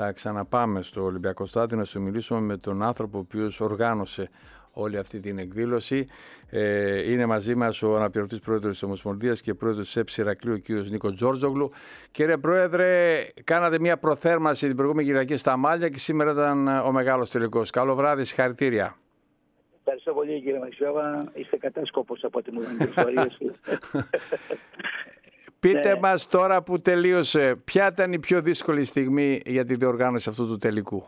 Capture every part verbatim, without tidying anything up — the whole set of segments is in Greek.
θα ξαναπάμε στο Ολυμπιακό Στάδιο να συνομιλήσουμε με τον άνθρωπο ο οποίος οργάνωσε όλη αυτή την εκδήλωση. Ε, είναι μαζί μας ο αναπληρωτής πρόεδρος της Ομοσπονδίας και πρόεδρος της ΕΠΣ Ηρακλείου, ο κύριος Νίκο Τζόρτζογλου. Κύριε Πρόεδρε, κάνατε μια προθέρμανση την προηγούμενη Κυριακή στα Μάλια και σήμερα ήταν ο μεγάλος τελικός. Καλό βράδυ, συγχαρητήρια. Ευχαριστώ πολύ, κύριε Μαξιώβα. Είστε κατάσκοπος από ό,τι μου λένε τις ιστορίες. Πείτε ναι. μας τώρα που τελείωσε, ποια ήταν η πιο δύσκολη στιγμή για τη διοργάνωση αυτού του τελικού?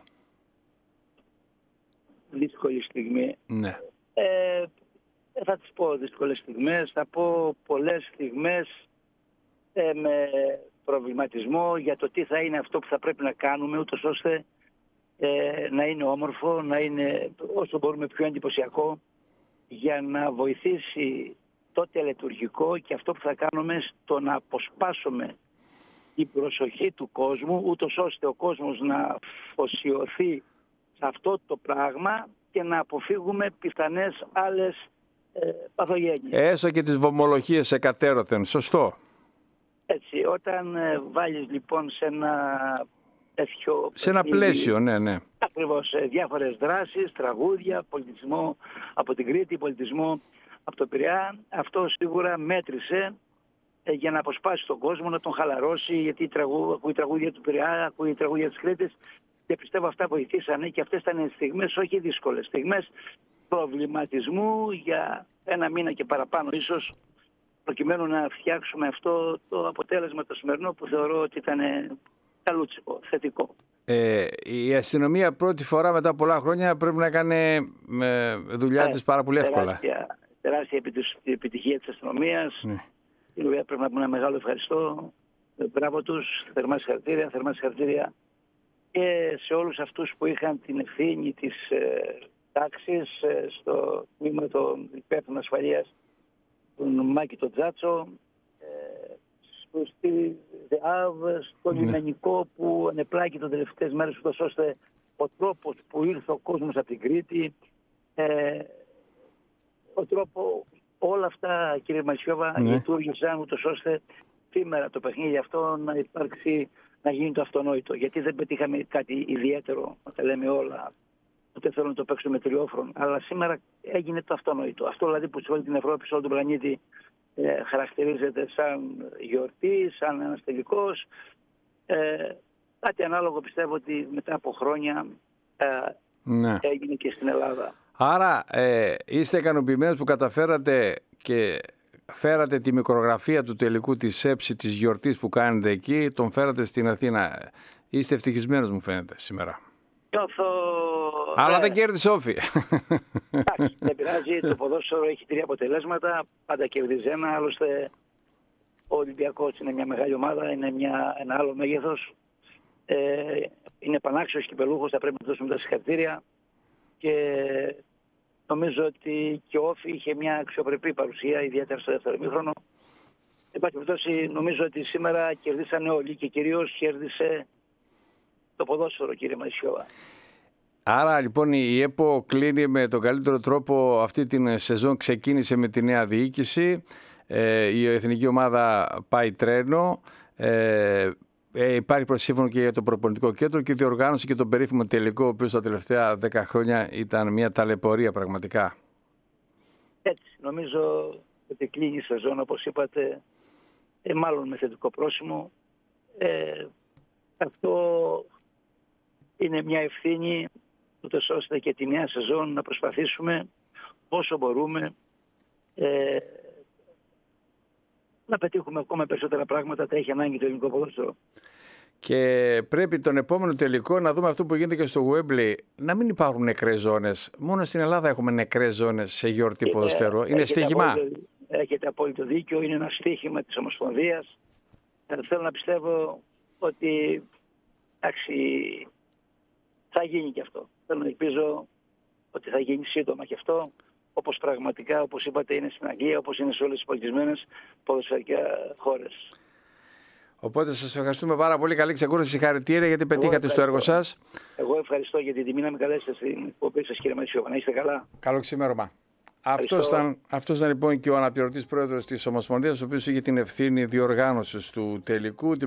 Δύσκολη στιγμή. Ναι. Ε, δεν θα τις πω δύσκολες στιγμές, θα πω πολλές στιγμές ε, με προβληματισμό για το τι θα είναι αυτό που θα πρέπει να κάνουμε, ούτως ώστε ε, να είναι όμορφο, να είναι όσο μπορούμε πιο εντυπωσιακό, για να βοηθήσει το τελετουργικό και αυτό που θα κάνουμε στο να αποσπάσουμε την προσοχή του κόσμου, ούτως ώστε ο κόσμος να αφοσιωθεί σε αυτό το πράγμα και να αποφύγουμε πιθανές άλλες ε, παθογένειες. Έστω και τις βομολογίες εκατέρωθεν, σωστό. Έτσι, όταν ε, βάλεις λοιπόν σε ένα τέτοιο... Σε ένα πλαίσιο, ναι, ναι. Ακριβώς, ε, διάφορες δράσεις, τραγούδια, πολιτισμό από την Κρήτη, πολιτισμό από το Πειραιά, αυτό σίγουρα μέτρησε ε, για να αποσπάσει τον κόσμο, να τον χαλαρώσει, γιατί τραγού, ακούει τραγούδια του Πειραιά, ακούει τραγούδια της Κρήτης. Και πιστεύω αυτά βοηθήσανε και αυτές ήταν στιγμές, όχι δύσκολες, στιγμές προβληματισμού για ένα μήνα και παραπάνω ίσως, προκειμένου να φτιάξουμε αυτό το αποτέλεσμα το σημερινό που θεωρώ ότι ήταν καλούτσικο, θετικό. Ε, η αστυνομία πρώτη φορά μετά πολλά χρόνια πρέπει να κάνει ε, δουλειά ε, της πάρα πολύ εύκολα. Τεράστια, τεράστια επιτυχία της αστυνομίας, ναι. Η οποία πρέπει να πούμε ένα μεγάλο ευχαριστώ. Μπράβο τους, θερμά συγχαρητήρια, θερμά συγχαρητήρια. Και σε όλους αυτούς που είχαν την ευθύνη της ε, τάξης ε, στο τμήμα των υπεύθυνων ασφαλείας, τον Μάκη τον Τζάτσο, ε, στη ΔΕΑΒ, στον λιμενικό ναι. που ανεπλάκη τις τελευταίες μέρες, ούτως ώστε ο τρόπος που ήρθε ο κόσμος από την Κρήτη, ε, ο τρόπο, όλα αυτά, κύριε Μαξιώβα, ναι. λειτουργήσαν ούτως ώστε σήμερα το παιχνίδι αυτό να υπάρξει, να γίνει το αυτονόητο. Γιατί δεν πετύχαμε κάτι ιδιαίτερο, να τα λέμε όλα, ούτε θέλω να το παίξω με τριόφρον, αλλά σήμερα έγινε το αυτονόητο. Αυτό δηλαδή που σε όλη την Ευρώπη, σε όλο τον πλανήτη ε, χαρακτηρίζεται σαν γιορτή, σαν ένας τελικός. Ε, κάτι ανάλογο πιστεύω ότι μετά από χρόνια ε, ναι. έγινε και στην Ελλάδα. Άρα ε, είστε ικανοποιημένοι που καταφέρατε και φέρατε τη μικρογραφία του τελικού της ΕΠΣ, της γιορτής που κάνετε εκεί, τον φέρατε στην Αθήνα. Είστε ευτυχισμένος μου φαίνεται σήμερα. Νιώθω... Αλλά ε... δεν κέρδισε όφη. Εντάξει, δεν πειράζει. Το ποδόσφαιρο έχει τρία αποτελέσματα. Πάντα κερδίζει ένα. Άλλωστε ο Ολυμπιακός είναι μια μεγάλη ομάδα, είναι μια, ένα άλλο μέγεθος. Ε, είναι πανάξιος κυπελούχος, θα πρέπει να δώσουμε τα συγχαρητήρια. Και νομίζω ότι και ο Όφη είχε μια αξιοπρεπή παρουσία, ιδιαίτερα στο δεύτερο ημίχρονο. Εν πάση περιπτώσει, νομίζω ότι σήμερα κερδίσανε όλοι και κυρίως κέρδισε το ποδόσφαιρο, κύριε Μαξιώβα. Άρα λοιπόν η ΕΠΟ κλείνει με τον καλύτερο τρόπο αυτή την σεζόν, ξεκίνησε με τη νέα διοίκηση, ε, η εθνική ομάδα πάει τρένο, ε, ε, υπάρχει προσύμφωνο και για το προπονητικό κέντρο και διοργάνωσε και τον περίφημο τελικό, ο οποίος τα τελευταία δέκα χρόνια ήταν μια ταλαιπωρία πραγματικά. Έτσι, νομίζω ότι κλείνει η σεζόν, όπως είπατε, ε, μάλλον με θετικό πρόσημο. Ε, αυτό είναι μια ευθύνη, ούτως ώστε και τη νέα σεζόν να προσπαθήσουμε όσο μπορούμε ε, να πετύχουμε ακόμα περισσότερα πράγματα, τα έχει ανάγκη το ελληνικό ποδόσφαιρο. Και πρέπει τον επόμενο τελικό να δούμε αυτό που γίνεται και στο Wembley, να μην υπάρχουν νεκρές ζώνες. Μόνο στην Ελλάδα έχουμε νεκρές ζώνες σε γιορτή ποδοσφαίρου. Είναι, είναι στοίχημα. Απόλυτο, έχετε απόλυτο δίκιο, είναι ένα στοίχημα της Ομοσπονδίας. Ε, θέλω να πιστεύω ότι εντάξει, θα γίνει και αυτό. Θέλω να ελπίζω ότι θα γίνει σύντομα και αυτό, όπως πραγματικά, όπως είπατε, είναι στην Αγγλία, όπως είναι σε όλες τις πολιτισμένες ποδοσφαιρικές χώρες. Οπότε σας ευχαριστούμε πάρα πολύ. Καλή ξεκούραση, συγχαρητήρια γιατί πετύχατε στο έργο σας. Εγώ ευχαριστώ για την τιμή να με καλέσετε στην εκπομπή σας, κύριε Μαξιώβα. Να είστε καλά. Καλό ξημέρωμα. Αυτός ήταν, αυτός ήταν λοιπόν και ο αναπληρωτής πρόεδρος της Ομοσπονδίας, ο οποίος είχε την ευθύνη διοργάνωσης του τελικού.